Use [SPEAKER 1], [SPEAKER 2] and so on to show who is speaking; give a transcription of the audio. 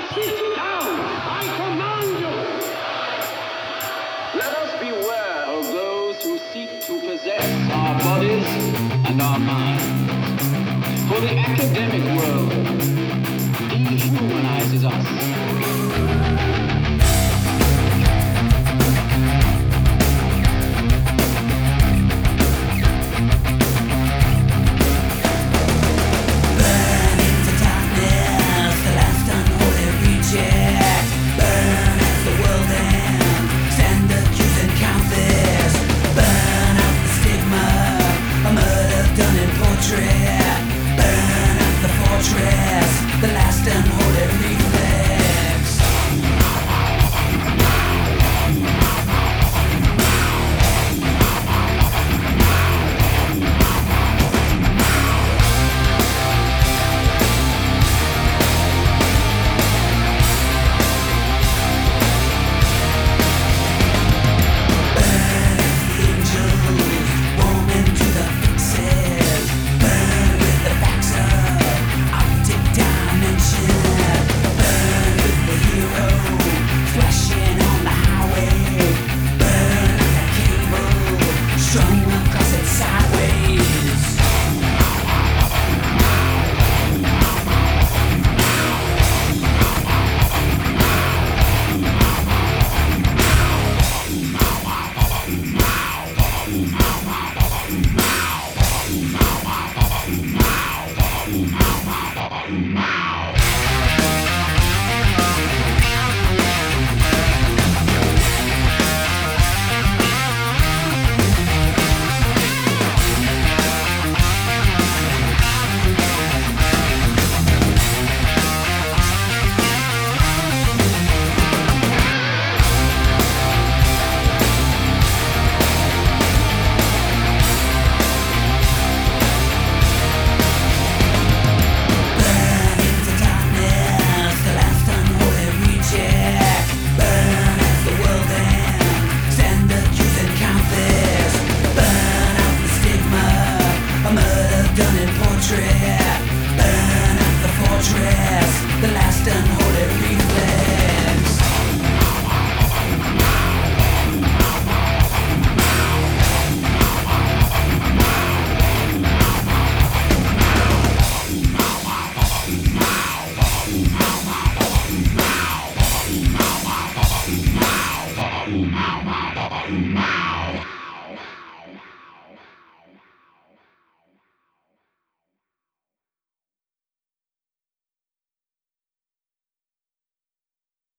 [SPEAKER 1] Sit down! I command you! Let us beware of those who seek to possess our bodies and our minds. For the academic world dehumanizes us.
[SPEAKER 2] The last unholy reflex. Burn angels, warm into the fixes. Burn with the facts of optic dimension. Burn with the hero flashing on the highway. Burn like a cable strung across it sideways. Wow.